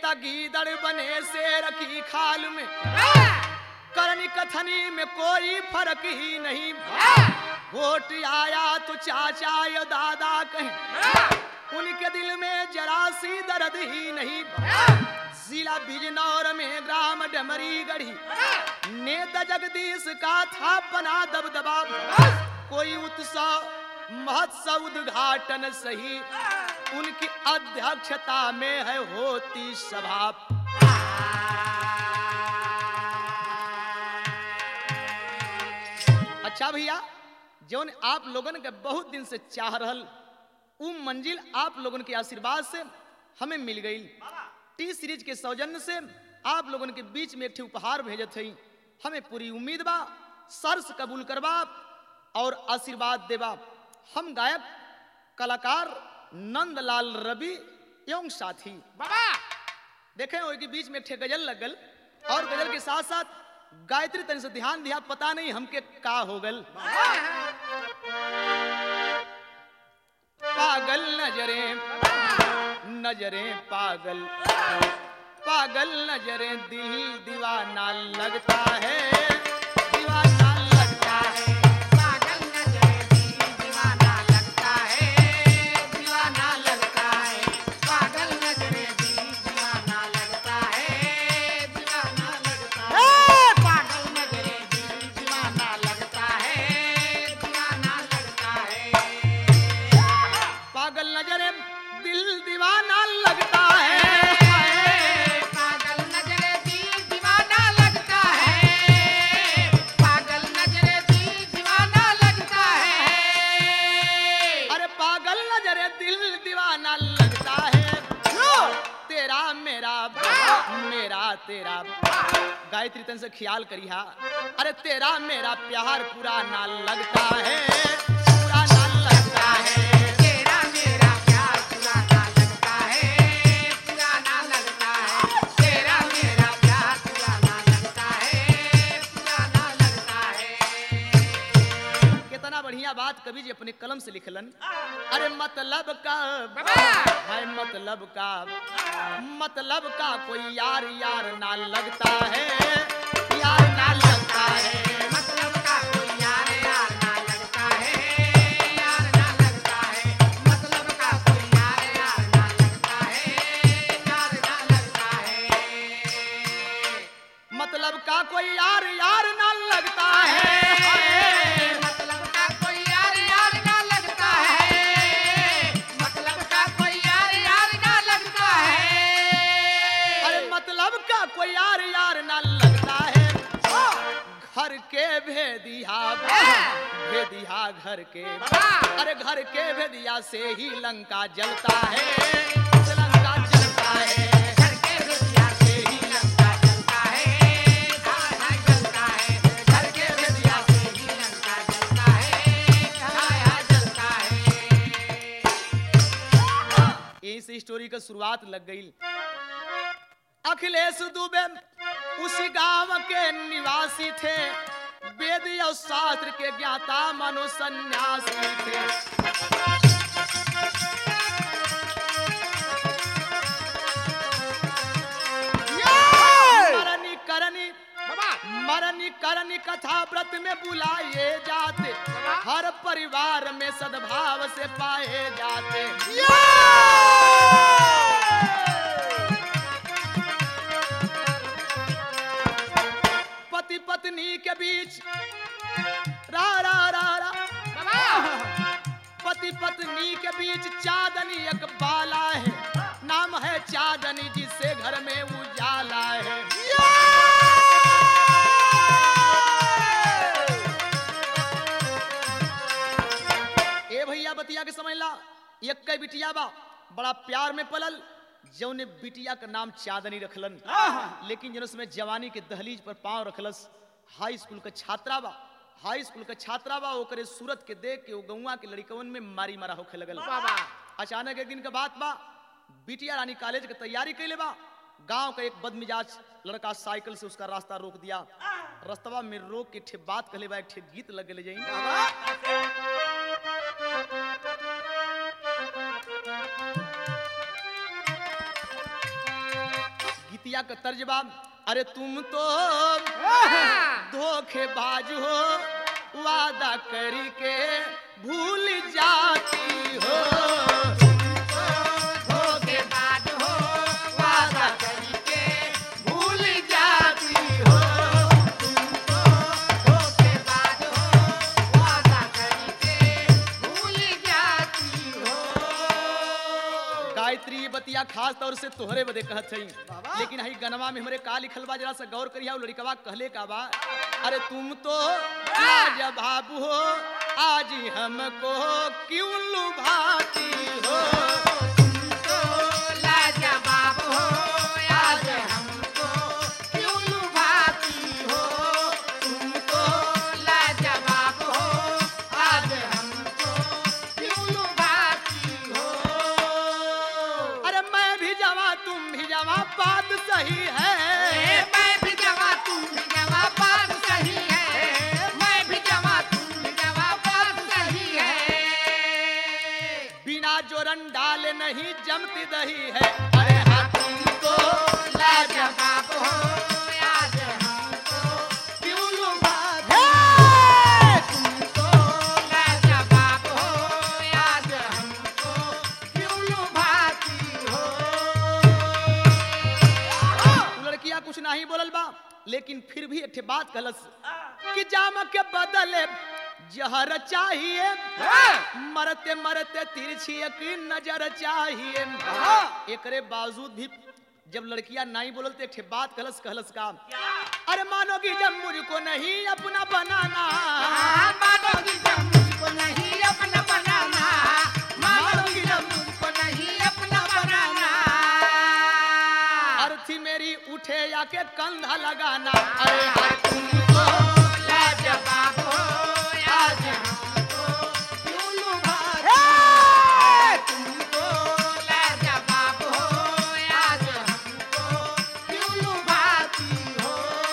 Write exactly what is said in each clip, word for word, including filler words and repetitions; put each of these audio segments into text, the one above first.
का गीदड़ बने शेर की खाल में, करनी कथनी में कोई फर्क ही नहीं। वोट आया तो चाचा या दादा कहें, उनके दिल में जरा सी दर्द ही नहीं। जिला बिजनौर में ग्राम डमरी गढ़ी, नेता जगदीश का था बना दबदबा। कोई उत्सव महोत्सव उद्घाटन सही, उनकी अध्यक्षता में है होती सभा। अच्छा भैया, जौन आप लोगन के बहुत दिन से चाह रहल उ मंजिल आप लोगन के आशीर्वाद से हमें मिल गई। टी सीरीज के सौजन्य से आप लोगन के बीच में एक ठे उपहार भेजत हई। हमें पूरी उम्मीद बा सर्स कबूल करबा और आशीर्वाद देबा। हम गायक कलाकार नंदलाल रवि एवं साथी बाबा देखें ओई के बीच में एक ठे गजल लगल, और गजल के साथ साथ गायत्री तन से ध्यान दिया, पता नहीं हमके का हो गल। पागल नजरें नजरें पागल पागल नजरें, दिल दीवाना लगता है, दीवाना लगता है। पागल नजरें दिल दीवाना लगता है, दीवाना लगता है। पागल नजरें दिल दीवाना लगता है, दीवाना लगता है। पागल नजरें दिल दीवाना लगता है, दीवाना लगता है। पागल नजरें दिल दीवाना लगता है। पागल नजरें दिल दीवाना लगता है, पागल नजरें दिल दीवाना लगता है। अरे पागल नजरे दिल दीवाना लगता है, तेरा मेरा मेरा तेरा। गायत्री तन से ख्याल करिहा, अरे तेरा मेरा प्यार पूरा ना लगता है, पूरा ना लगता है। तेरा मेरा प्यार पुराना लगता है, पुराना लगता है। तेरा मेरा प्यार पुराना लगता है, पुराना लगता है। कितना बढ़िया बात कवि जी अपने कलम से लिखलन। अरे मतलब का है मतलब का मतलब का कोई यार यार ना लगता है, यार ना लगता है। मतलब का कोई यार यार ना लगता है, यार ना लगता है। मतलब का कोई यार यार ना लगता है, यार ना लगता है। मतलब का कोई यार यार ना लगता है। मतलब का कोई यार यार ना लगता है, मतलब का कोई यार यार ना लगता है। अरे मतलब का कोई यार यार ना लगता है। घर के भेदिया भेदिया घर के, अरे घर के भेदिया से ही लंका जलता है, लंका जलता है। घर के भेदिया से ही लंका जलता है, छाया जलता है। घर के भेदिया से ही लंका जलता है, छाया जलता है। यहीं से स्टोरी का शुरुआत लग गई। अखिलेश दुबे उसी गांव के निवासी थे, वेद और शास्त्र के ज्ञाता मनो सन्यासी थे। मरनी करनी मरनी करनी कथा व्रत में बुलाए जाते, हर परिवार में सद्भाव से पाए जाते। पति पत्नी के बीच रा रा रा रा पति पत्नी के बीच चांदनी एक बाला है, नाम है चांदनी जिससे घर में उजाला है। ए भैया बतिया के समझ ला, एक कई बिटिया बा बड़ा प्यार में पलल, जौने बिटिया का नाम चांदनी रखलन। लेकिन जन उसमें जवानी के दहलीज पर पांव रखलस। हाई स्कूल का छात्रा बा हाई स्कूल का छात्रा बा ओकरे सूरत के देख के वो गौवा के लड़कवन में मारी मारा होखे लगल। अचानक एक दिन के बात बा, बिटिया रानी कॉलेज के तैयारी कैले बा। गांव का एक बदमिजाज लड़का साइकिल से उसका रास्ता रोक दिया। रास्ता में रोक के ठे बात कहले बा, एक ठे गीत लग गले जाई। गीतिया का तर्जबा, अरे तुम तो धोखेबाज हो, वादा करी के भूल जाती हो। धोखेबाज हो, वादा करके भूल जाती हो। तुम तो धोखेबाज हो, वादा करके भूल जाती हो। गायत्री ये बतिया खास तौर से तोहरे बदे कहत हई, लेकिन हई गनवा में हमरे का लिखल बा जरा सा गौर करिया। वो लड़कवा कहले का बा, अरे तुम तो लाजवाब हो, आज हमको क्यों लुभाती हो। तुम तो लाजवाब हो, आज हमको क्यों लुभाती हो। तुम तो लाजवाब हो, आज हमको क्यों लुभाती हो। अरे मैं भी जवां तुम भी जवां, बात सही है। मैं भी जवां तुम भी जवां, बात सही है। मैं भी जवां तुम भी जवां, बात सही है। बिना जोरन डाले नहीं जमती दही है। अरे हाँ तुम तो लाजवाब हो, आज हमको क्यों लुभाती हे! तुम तो लाजवाब हो, आज हमको क्यों लुभाती हो। तू लड़किया कुछ नहीं बोलल बा, लेकिन फिर भी एक ठे बात कहलस कि जाम के बदले जहर चाहिए, मरते मरते तिरछी एक नजर चाहिए। एकरे बावजूद भी जब लड़कियां नहीं बोलल तो एक ठे बात कहलस कहलस का, अरे मानोगी जब मुझको नहीं अपना बनाना। मानोगी जब मुझको नहीं अपना बनाना, मानोगी जब मुझको नहीं अपना बनाना। अर्थी मेरी उठे या के कंधा लगाना। अरे हाँ तुमको लाजवाब हो, आज हमको क्यों लुभाती हे! तुमको लाजवाब हो, आज हमको क्यों लुभाती हो।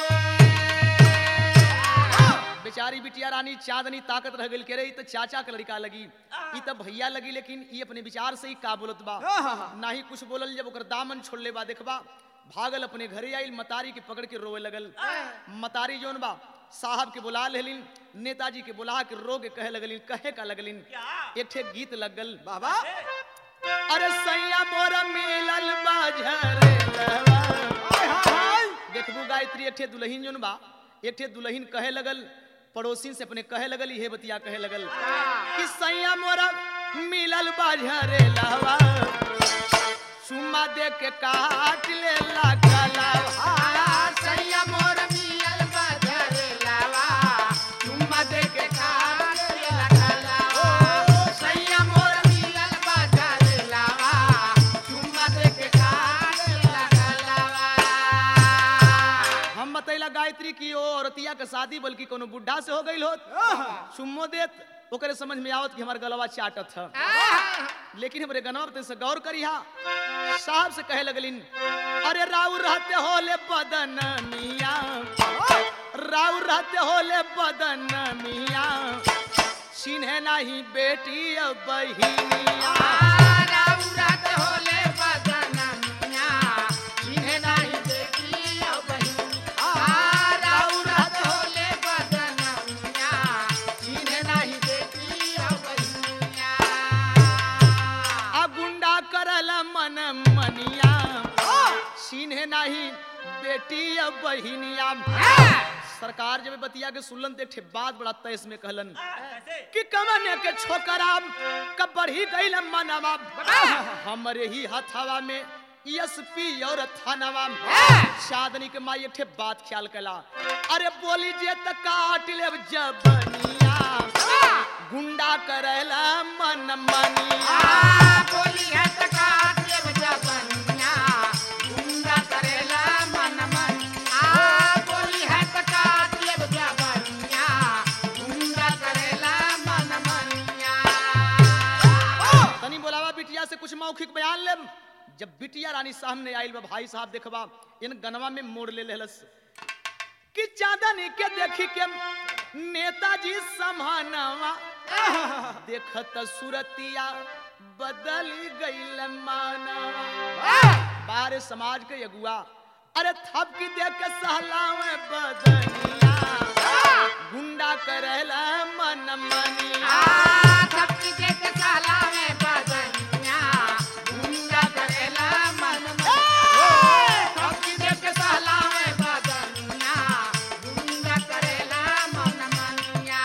बेचारी बिटिया रानी चांदनी ताकत रह गई के रही तो चाचा के लड़का लगी, ई तो भैया लगी, लेकिन ई अपने विचार से ही का बोलत बा, ना ही कुछ बोलल। जब ओकर दामन छोड़ले बा देखबा, भागल अपने घरे आइल, मतारी के पकड़ के रोवे लगल। मतारी जोन बा साहब के बुला लेलिन, नेताजी के बुला के रो के कहे लगलिन, कहे का लगलिन, एक ठे गीत लगल बाबा, अरे सैया मोरा मिलल बाझरे लवा। देखबू गायत्री एक ठे दुल्हन जोन बा, एक ठे दुल्हन कहे लगल, पड़ोसी से अपने कहे लगल, ये बतिया कहे लगल कि सैया मोरा मिलल बाझरे लवा, सुमा दे के काट ले ला गला। सैया मोर मिलल बाझरे लवा, चुम्मा दे के काट ले गला। सैया मोर मिलल बाझरे लवा, चुम्मा दे के काट ले गला। हम बतैला गायत्री की औरतिया के शादी बल्कि कोनो बुढ़ा से हो गई होत, सुम्मो देत ओकरे समझ में आवत कि हमार गलवा चाटत है। लेकिन हमरे गनवा पे से गौर करिहा, साहब से कहे लगलिन, अरे राउ रहते होले बदन मिया, राउ रहते होले बदन मिया, चिन्हे नहीं बेटी और बहिनिया। राउ रात होले बदन मिया, चिन्हे नहीं बेटी और बहिनिया। राउ रात होले बदन मिया, चिन्हे नहीं बेटी और बहिनिया। आ गुंडा करल मन मनिया, चिन्हे नहीं बेटी और बहिनिया। सरकार जब बतिया के सुनलन ते ठे बात बड़ा तेज में कहलन कि कमने के छोकरा कब बढ़ी गइल मनवा, हमरे ही हथवा में एसपी और थानवा। चांदनी के माई एक ठे बात ख्याल कला, अरे बोली जे त काट लेब जबनिया, गुंडा करेला मन मनिया। बोली है त काट लेब जबनिया, गुंडा करेला मन मनिया। बोली है त काट लेब जबनिया, गुंडा करेला मन मनिया। तनी बोलावा बिटिया से कुछ मौखिक बयान ले। जब बिटिया रानी सामने आइल बा, भाई साहब देखबा इन गनवा में मोड़ ले लेलस कि चांदनी के देखी के नेताजी समानवा, देखत सुरतिया बदल गइल मानवा। बारे समाज के अगुआ अरे थपकी दे के सहलावे बदनिया गुंडा करेला मन मनिया थपकी दे के सहलावे बदनिया गुंडा करेला मन मनिया थपकी दे के सहलावे बदनिया गुंडा करेला मन मनिया।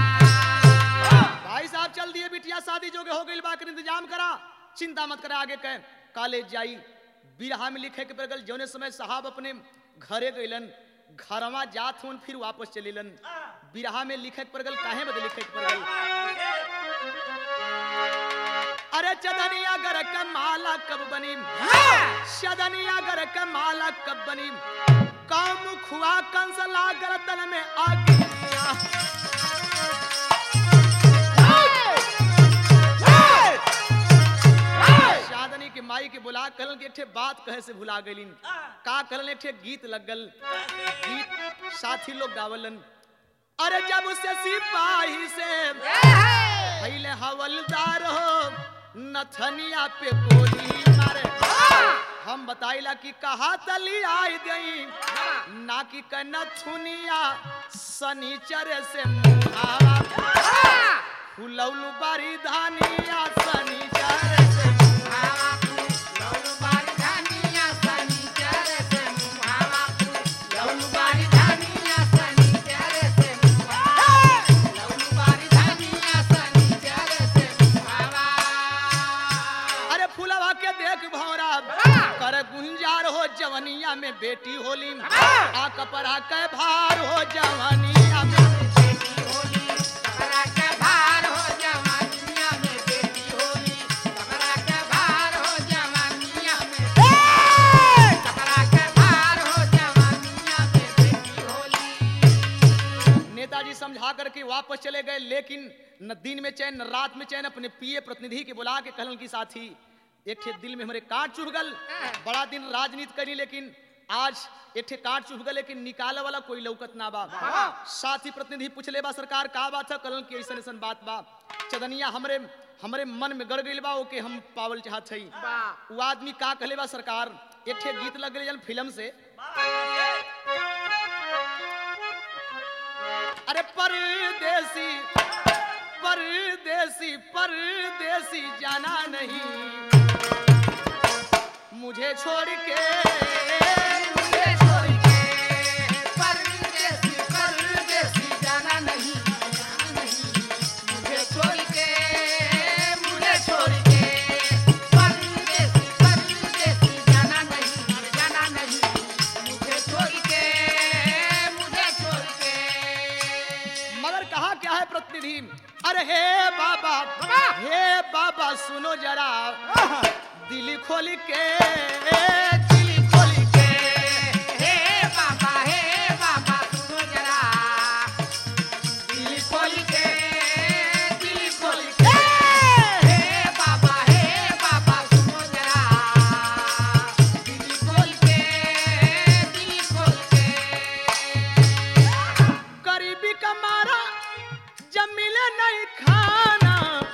भाई साहब चल दिए बिटिया शादी जोगे हो गई बाकर इंतजाम करा चिंता मत करा आगे कह कॉलेज जाई बिरहा में लिखे के परगल जौने समय साहब अपने घरे गइलन घरवा जात हुन फिर वापस चलिलन बिरहा में लिखे के परगल काहे बदे लिखे के परगल अरे चदनिया गर के माला कब बनी चदनिया गर के माला कब बनी काम खुआ कंस लागर तन में आ गया शादनी के माई के बुला कहलन के ठे बात कहे से भुला गइलिन का कहलन एक ठे गीत लगल गीत साथी लोग गावलन अरे जब से सिपाही से पहले हवलदार हो नथनिया पे गोली मारे हम बताइला कि कहा तली आई गई ना कि नथुनिया सनीचर से मुहावा फुलौलू बारी धानिया सनीचर से गुंजार हो जवनिया में बेटी होली आ कपड़ा के भार हो जवनिया में बेटी होली कपड़ा के भार हो जवनिया में बेटी होली कपड़ा के भार हो जवनिया में कपड़ा के भार हो जवनिया में बेटी होली। नेताजी समझा करके वापस चले गए लेकिन न दिन में चैन न रात में चैन अपने पीए प्रतिनिधि के बुला के कहलन की साथी एक ठे दिल में हमारे काट चुभ गल बड़ा दिन राजनीति करी लेकिन आज एक ठे काट चुभ गल लेकिन निकाले वाला कोई लौकत ना बा साथी प्रतिनिधि पूछले बा सरकार का बात है कलन की ऐसन ऐसन बात बा चदनिया हमरे हमरे मन में गड़ गइल बा ओके हम पावल चाहत हई वो आदमी का कहले बा सरकार एक ठे गीत लग गइल फिल्म से अरे परदेसी परदेसी परदेसी जाना नहीं मुझे छोड़ के मुझे छोड़ के परदेसी परदेसी जाना नहीं मुझे छोड़ के मुझे छोड़ के परदेसी परदेसी जाना नहीं जाना नहीं मुझे छोड़ के मुझे छोड़ के। मगर कहा क्या है प्रतिनिधि अरे हे बाबा हे बाबा सुनो जरा दिल खोल के दिल खोल के हे बाबा हे बाबा सुनो जरा दिल खोल के दिल खोल के हे बाबा हे बाबा सुनो जरा दिल खोल के दिल खोल के। गरीबी का मारा जब मिले नहीं खाना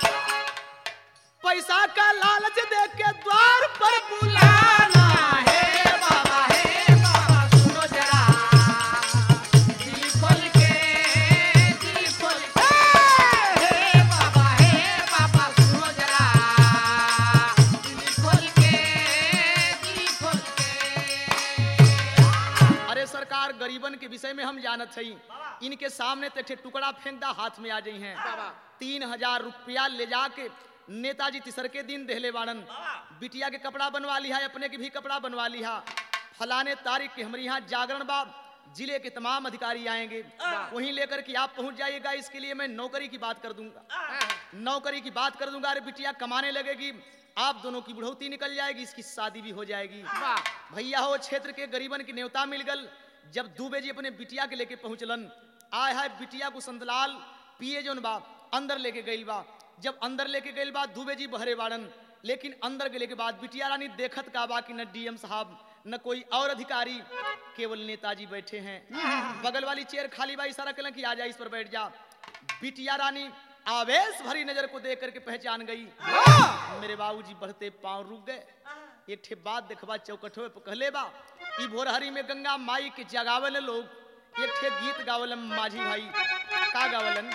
पैसा का लालच दे के द्वार पर बुलाना हे बाबा हे बाबा सुनो जरा दिल खोल के दिल खोल के हे बाबा हे बाबा सुनो जरा दिल खोल के दिल खोल के। अरे सरकार गरीबन के विषय में हम जानत हई इनके सामने ते टुकड़ा फेंक दा हाथ में आ जाई हैं तीन हजार रुपया ले जाके नेताजी तीसर के दिन देहले बाड़न बिटिया के कपड़ा बनवा लिया अपने के भी कपड़ा बनवा लिया फलाने तारीख के हमारे यहाँ जागरण बाब जिले के तमाम अधिकारी आएंगे वहीं लेकर के आप पहुंच जाइएगा इसके लिए मैं नौकरी की बात कर दूंगा नौकरी की बात कर दूंगा अरे बिटिया कमाने लगेगी आप दोनों की बुढ़ौती निकल जाएगी इसकी शादी भी हो जाएगी भैया हो क्षेत्र के गरीबन की न्योता मिल गल जब दुबे जी अपने बिटिया के लेके पहुंचलन आय है बिटिया को संतलाल पिए जोन बा अंदर लेके गई बा जब अंदर लेके गई बा दुबे जी बहरे बाड़न लेकिन अंदर गेले के बाद बिटिया रानी देखत का बा कि न डीएम साहब न कोई और अधिकारी केवल नेताजी बैठे हैं बगल वाली चेयर खाली बा इशारा कलन कि आ जा इस पर बैठ जा बिटिया रानी आवेश भरी नजर को देख करके पहचान गई मेरे बाबूजी बढ़ते पांव रुक गए एक ठे बात देखबा चौकठवे पे कहले बा ई भोरहरी में गंगा माई के जगावल लोग एक ठे गीत गावलन माझी भाई का गावलन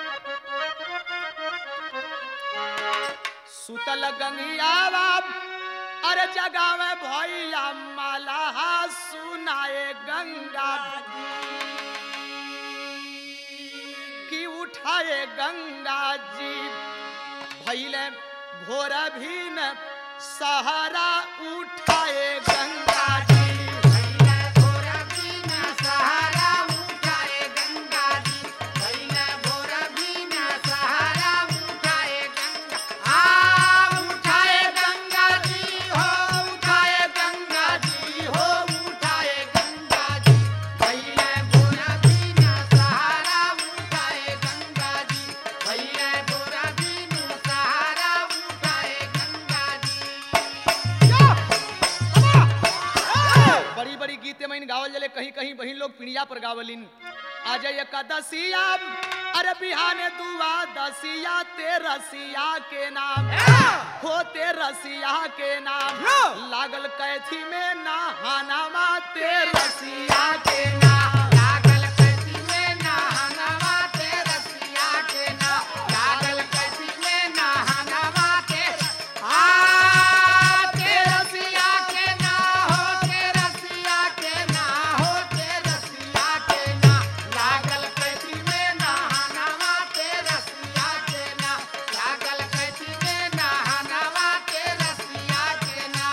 सुतल गंगिया बाप अरे जगावे भैया माला सुनाए गंगा की उठाए गंगा जी भैले भोर भी न सहारा उठाए गंगा जी भैया भोरा बिना सहारा उठाए गंगा जी भैया भोरा बिना सहारा उठाए गंगा आ उठाए गंगा जी हो उठाए गंगा जी हो उठाए गंगा जी भैया भोरा बिना सहारा उठाए गंगा जी भैया भोरा बिना सहारा उठाए गंगा जी बड़ी बड़ी गीते में गावल जले कहीं कहीं बहिन लोग पीड़िया पर गावलिन आज एकादशिया अरे बिहाने दुआ दसिया ते रसिया के नाम होते रसिया के नाम लागल कैथी में नहानामा ते रसिया के नाम लागल कैसी में नहानवा ते रसिया के ना लागल कैसी में नहानवा ते आ ते रसिया के ना हो ते रसिया के ना हो ते रसिया के ना लागल कैसी में नहानवा ते रसिया के ना लागल कैसी में नहानवा ते रसिया के ना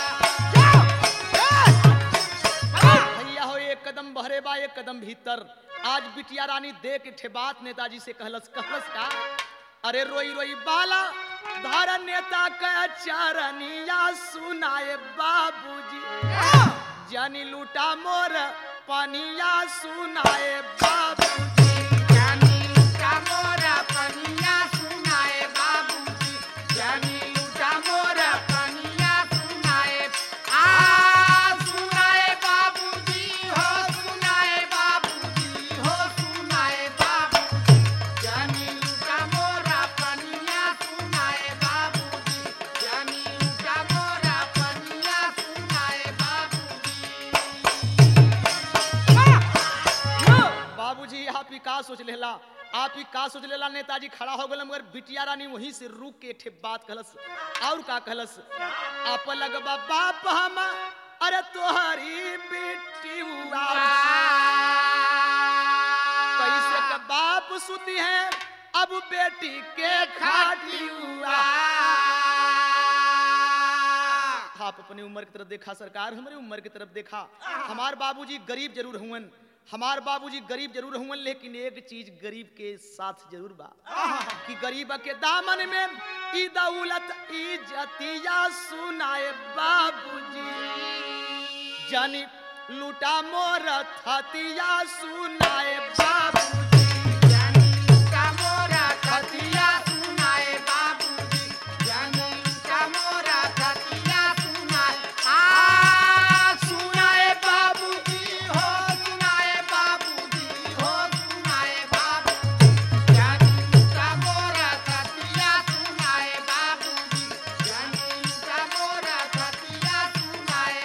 भैया हो एक कदम बहरे बा एक कदम भीतर आज बिटिया रानी दे के ठे बात नेताजी से कहलस कहलस का अरे रोई रोई बाला धारा नेता का चरनिया सुनाए बाबूजी जानी लूटा मोर पनिया सुनाए बाबूजी जानी लूटा मोरा पनिया सुनाए बाबूजी जानी लूटा मोरा पनिया सुनाए आ सुनाए बाबूजी हो सुनाए बाबूजी हो सुनाए बाबूजी जानी लूटा मोरा पनिया सुनाए बाबूजी जानी लूटा मोरा पनिया सुनाए बाबूजी बाबूजी आप ही का सोच लेला आप ही का सोच लेला नेताजी खड़ा हो गए मगर बिटिया रानी वहीं से रुक के ठे बात कहलस और का कहलस आप लगबा बाप हम अरे तोहरी बेटी हुआ कैसे का बाप सुती है अब बेटी के खाटी हुआ आप अपनी उम्र की तरफ देखा सरकार हमारी उम्र की तरफ देखा हमार बाबूजी गरीब जरूर हुवन हमार बाबूजी गरीब जरूर हुवन लेकिन एक चीज गरीब के साथ जरूर बा कि गरीब के दामन में ई दौलत इज्जतिया सुनाए बाबूजी जानी लूटा मोर थतिया सुनाए बाबूजी जानी लूटा मोरा थतिया सुनाए बाबूजी जानी लूटा मोरा थतिया सुनाए आ सुनाए बाबूजी हो सुनाए बाबूजी हो सुनाए बाबूजी जानी लूटा मोरा थतिया सुनाए बाबूजी जानी लूटा मोरा थतिया सुनाए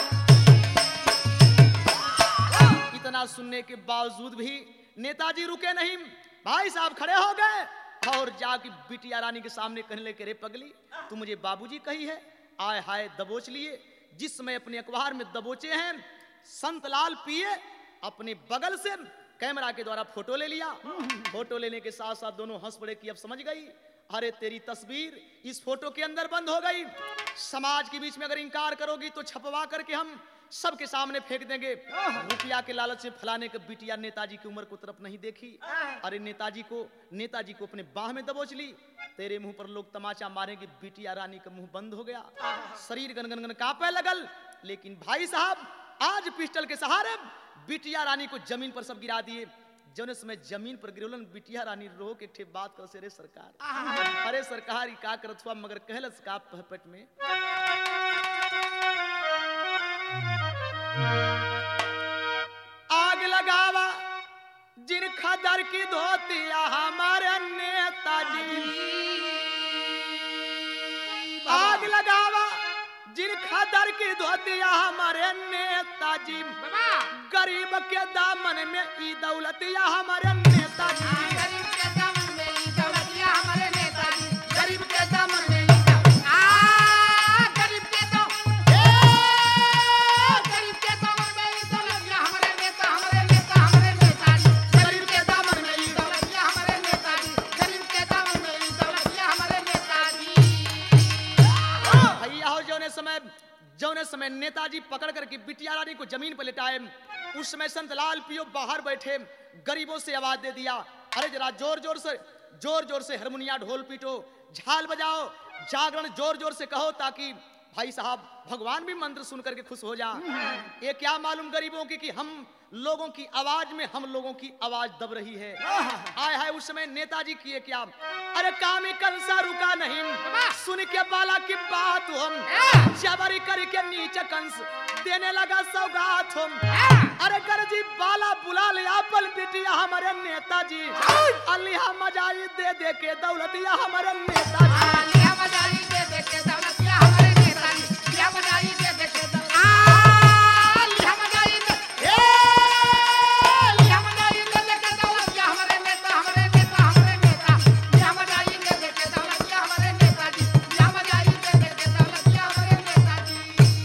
बाबूजी इतना सुनने के बावजूद भी नेताजी रुके नहीं भाई साहब खड़े हो गए और जाके बिटिया रानी के सामने कहने लगे रे पगली तू मुझे बाबूजी कही है आय हाय दबोच लिए जिस समय अपने अखबार में दबोचे हैं संतलाल पिए अपने बगल से कैमरा के द्वारा फोटो ले लिया फोटो लेने के साथ साथ दोनों हंस पड़े कि अब समझ गई अरे तेरी तस्वीर इस फोटो के अंदर बंद हो गई समाज के बीच में अगर इंकार करोगी तो छपवा करके हम सबके सामने फेंक देंगे रुपया के लालच से फलाने के बिटिया नेताजी की उम्र को तरफ नहीं देखी अरे नेताजी को नेताजी को अपने बाह में दबोच ली तेरे मुंह पर लोग तमाचा मारेंगे बिटिया रानी का मुंह बंद हो गया शरीर गन गन गन कांपने लगल लेकिन भाई साहब आज पिस्टल के सहारे बिटिया रानी को जमीन पर सब गिरा दिए जौन समय जमीन पर गिरोलन बिटिया रानी रो के ठे बात कर से रे सरकार अरे सरकार का करत हुआ मगर कहलस का पहपट में आग लगावा जिन खदर की धोतिया हमारे नेताजी आग लगावा तीन खदर की धोतिया हमारे नेताजी, बाबा गरीब के दामन में ई दौलतिया हमारे नेताजी। गरीब के दामन में ई दौलतिया हमारे नेताजी, गरीब के दामन में ई दौलत आ गरीब के दो ए गरीब के दामन में ई दौलतिया हमारे नेता हमारे नेता हमारे नेताजी, गरीब के दामन में ई दौलतिया हमारे नेताजी, गरीब के दामन में ई दौलतिया हमारे नेताजी। भैया हो जौने समय जौने समय नेताजी पकड़ करके बिटिया रानी को जमीन पर लेटाए, उस समय संतलाल पियो बाहर बैठे गरीबों से आवाज दे दिया, अरे जरा जोर जोर से जोर जोर से हारमोनिया ढोल पीटो, झाल बजाओ, जागरण जोर जोर से कहो, ताकि भाई साहब भगवान भी मंत्र सुन करके खुश हो जा। ये क्या मालूम गरीबों की कि हम लोगों की आवाज में हम लोगों की आवाज दब रही है। आए हाय उस समय नेताजी किए क्या, अरे कामी कंसा रुका नहीं, सुन के बाला की बात हम जबरी करके नीचे कंस देने लगा सौगात हम। अरे कर जी बाला बुला लिया पल बिटिया हमारे नेताजी, अलिया मजाई दे दे के दौलतिया हमारे नेताजी। लिया मजाई दे दे के दौलतिया हमारे नेताजी, लिया मजाई दे दे के दौलत आ लिया मजाई दे ए लिया मजाई दे दे के दौलतिया हमारे नेता हमारे नेता हमारे नेता, लिया मजाई दे दे के दौलतिया हमारे नेताजी, लिया मजाई दे दे के दौलतिया हमारे नेताजी।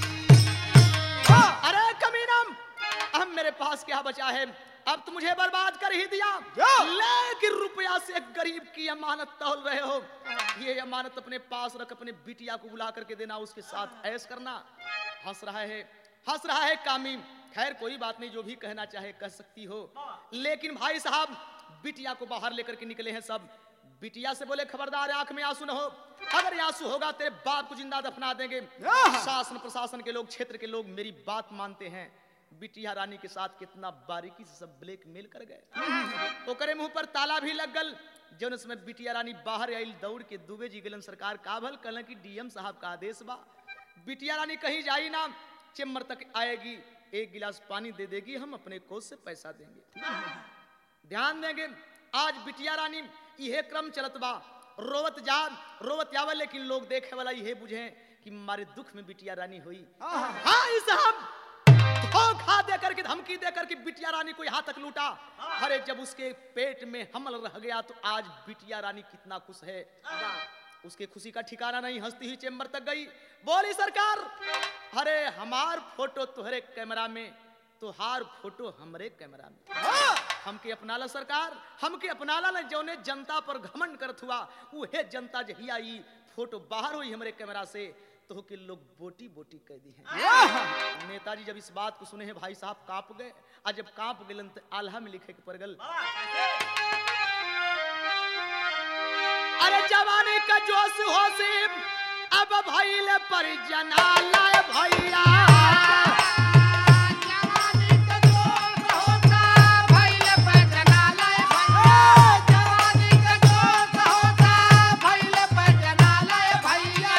अरे कमीनम, अब मेरे पास क्या बचा है, अब तो मुझे बर्बाद कर ही दिया, लेकिन रुपया से एक गरीब की अमानत तौल रहे हो, ये अमानत अपने पास रख, अपने बिटिया को बुला करके देना, उसके साथ ऐश करना। हंस रहा है हंस रहा है कामी, खैर कोई बात नहीं, जो भी कहना चाहे कह सकती हो, लेकिन भाई साहब बिटिया को बाहर लेकर के निकले हैं सब। बिटिया से बोले खबरदार आंख में आंसू न हो, अगर आंसू होगा तेरे बाप को जिंदा दफना देंगे। शासन प्रशासन के लोग, क्षेत्र के लोग मेरी बात मानते हैं। बिटिया रानी के साथ कितना बारीकी से सब ब्लैकमेल कर गए, ओकरे मुंह पर ताला भी लग गल। जौन समय बिटिया रानी बाहर आई दौड़ के दुबे जी गलन, सरकार काभल कहलन कि डीएम साहब का आदेश बा, बिटिया रानी कहीं जाई ना, चेम्बर तक आएगी, एक गिलास पानी दे देगी, हम अपने कोष से पैसा देंगे, ध्यान देंगे। आज बिटिया रानी यह क्रम चलत बा, रोवत जा रोवत आवे, लेकिन लोग देखे वाला यह बुझे कि मारे दुख में बिटिया रानी हुई। हाँ साहब धोखा देकर के, धमकी देकर के बिटिया रानी को यहाँ तक लूटा। अरे जब उसके पेट में हमल रह गया तो आज बिटिया रानी कितना खुश है, उसके खुशी का ठिकाना नहीं। हंसती ही चेम्बर तक गई, बोली सरकार, अरे हमार फोटो तुहरे कैमरा में, तुहार फोटो हमरे कैमरा में, हमके अपनाला सरकार, हमके अपनाला न, जौने जनता पर घमंड करत हुआ उहे जनता जहिया ई फोटो बाहर हुई हमरे कैमरा से, तो के लोग बोटी बोटी कह दी हैं। नेताजी जब इस बात को सुने हैं भाई साहब कांप गए, आज जब कांप गए तो आल्हा में लिखे के परगल, अरे जवानी का जोश होशी अब भइले पर जनाला भैया, जवानी का जोश होता भइले पर जनाला भैया, जवानी का जोश होता भइले पर जनाला भैया।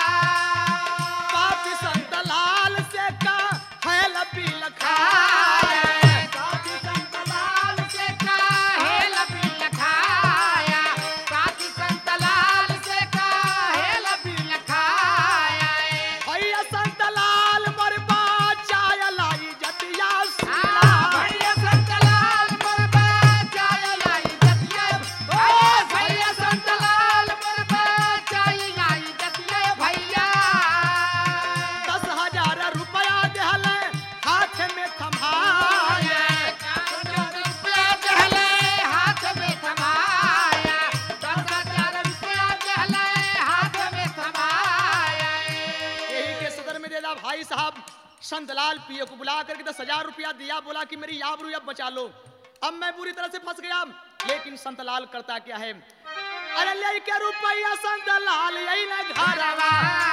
पापी संत लाल से का है लपी लखाया, पापी संत लाल से का है लपी लखाया, पापी संत लाल से का है लपी लखाया। भैया संत लाल मर बाचाया लाई जतिया आ भैया संत लाल मोर बचाई लाई जतिया, ओ भैया संत लाल मोर बचाई लाई जतिया भैया। दस हजार रुपया देहले हाथ में थमाया, रुपया देहले हाथ में थमाया, दस हजार रुपया देहले हाथ में थमाया। यही के सदर में देदा भाई साहब संतलाल पिए को बुला करके दस हजार रुपया दिया, बोला कि मेरी आबरू अब बचा लो, अब मैं बुरी तरह से फंस गया। लेकिन संतलाल करता क्या है, अरे ले के रुपया संतलाल यही ना घरवा,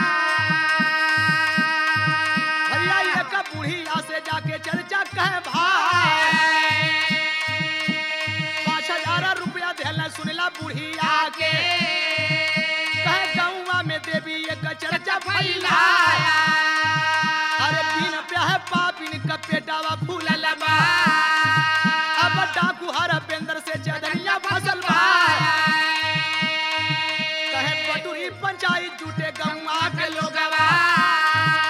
भैया ये का बुढ़िया से जाके चर्चा कह भाई, पाँच हजार रुपया देला सुनला बुढ़िया के, कहे गौवा में देवी ये का चर्चा फैलाया, अरे बिन प्याह पापिन का पेटावा फूलल बा, अब डाकू हर बेंदर से चदनिया फसल बा, कहे पटुरी पंचायत जुटे गौवा के लोगवा,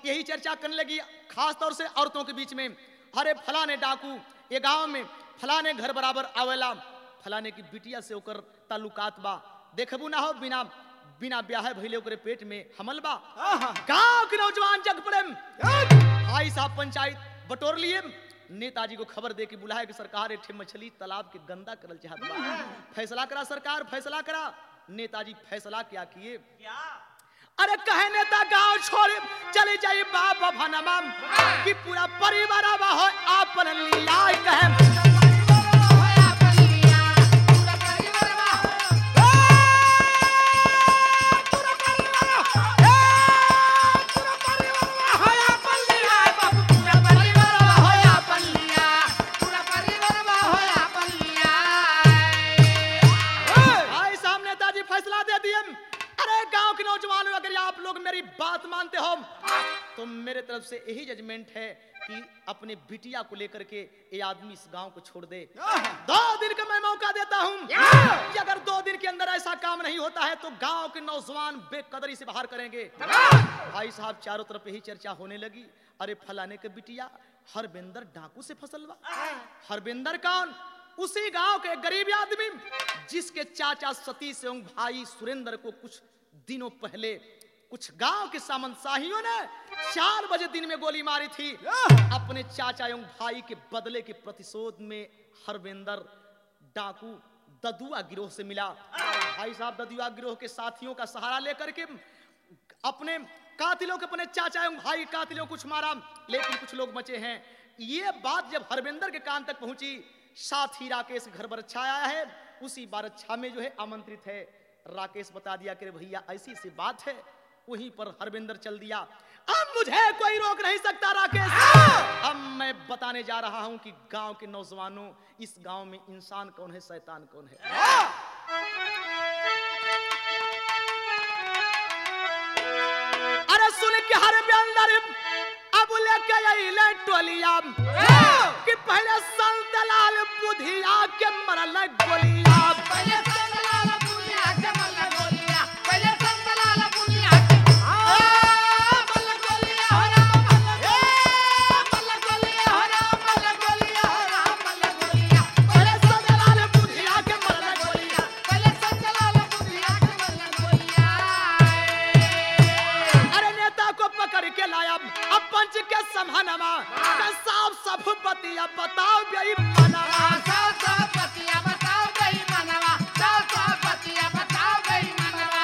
यही चर्चा करने लगी खास तौर से औरतों के बीच में। अरे फलाने डाकू ये गांव में फलाने घर बराबर आवेला, फलाने की बिटिया से ओकर ताल्लुकात बा, देखबू ना हो बिना बिना ब्याह भइले ओकरे पेट में हमल बा। गांव के नौजवान जग पड़े, भाई साहब पंचायत बटोर लिए, नेताजी को खबर दे के बुलाया कि सरकार एक मछली तालाब के गंदा करल चाहत बा, फैसला करा सरकार, फैसला करा। नेताजी फैसला क्या किए? अरे कहे नेता गांव छोड़े चले जाइए बाबा भनमा कि पूरा परिवार आवा हो आपन लिया कहे बात मानते हो तो मेरे तरफ से यही जजमेंट है कि अपने बिटिया को लेकर के ये आदमी इस गांव को छोड़ दे। दो दिन का मैं मौका देता हूं कि अगर दो दिन के अंदर ऐसा काम नहीं होता है तो गांव के नौजवान बेकदरी से बाहर करेंगे। भाई साहब चारों तरफ यही चर्चा होने लगी। अरे फलाने के बिटिया हरबिंदर डाकू से फसल बा। हरबिंदर कौन? उसी गांव के गरीब आदमी जिसके चाचा सतीश एवं भाई सुरेंद्र को कुछ दिनों पहले कुछ गांव के सामंतशाहियों ने चार बजे दिन में गोली मारी थी। अपने चाचा एवं भाई के बदले के प्रतिशोध में हरविंदर डाकू ददुआ गिरोह से मिला। भाई साहब ददुआ गिरोह के साथियों का सहारा लेकर के अपने कातिलों के अपने चाचा एवं भाई कातिलों को कुछ मारा, लेकिन कुछ लोग बचे हैं। ये बात जब हरविंदर के कान तक पहुंची, साथ ही राकेश घर बरच्छा आया है, उसी बारच्छा में जो है आमंत्रित है। राकेश बता दिया कि भैया ऐसी सी बात है, वहीं पर हरविंदर चल दिया। अब मुझे कोई रोक नहीं सकता राकेश। अब मैं बताने जा रहा हूं कि गांव के नौजवानों, इस गांव में इंसान कौन है, शैतान कौन है। अरे सुन के हरविंदर अब लेके आई ले टोलिया कि पहले संतलाल बुधिया के मरल गोलिया, पहले संतलाल बुधिया के मरल गोलिया, पहले संतलाल बुधिया बतिया बताओ बेई मनवा, साव साव बतिया बताओ बेई मनवा, साव साव बतिया बताओ बेई मनवा।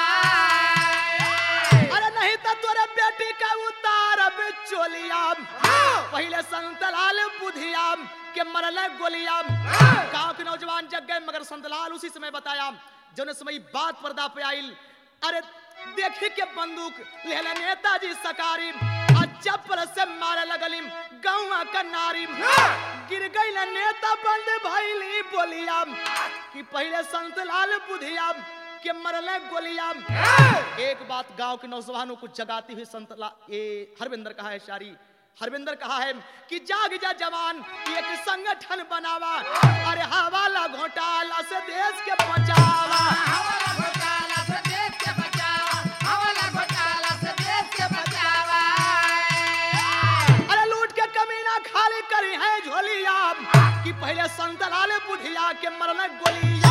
अरे नहीं तो तोरे बेटी का उतार बिचोलिया, पहले संतलाल बुधिया के मरल गोलिया। गांव के नौजवान जग गए, मगर संतलाल उसी समय बताया जौन समय बात पर्दा पे आइल। अरे देखी के बंदूक लेला नेताजी सकारी, चप्पल से मारे लगलिम गौवा का नारी, गिर गई नेता बंद भइली बोलिया कि पहले संतलाल बुधिया के मरले गोलिया। एक बात गांव के नौजवानों को जगाती हुई संतला ये हरविंदर कहा है शारी, हरविंदर कहा है कि जाग जा जवान, एक संगठन बनावा, अरे हवाला घोटाला से देश के बचावा, हवाला घोटाला से देश के बचावा, हवाला घोटाला से देश के बचावा। अरे लूट के कमीना खाली करी है झोलिया कि पहले संतलाल बुधिया के मरने गोलिया।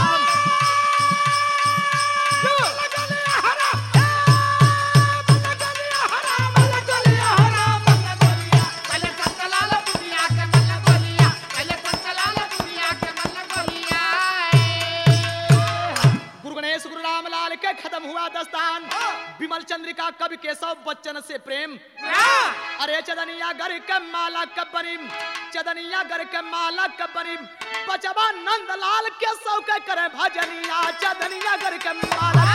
खत्म हुआ दस्तान विमल चंद्रिका कवि केशव बच्चन से प्रेम। अरे चदनिया घर के माला कबरी, चदनिया घर के माला कबरी, बचवा नंदलाल के सौ के करे भजनिया, चदनिया घर के माला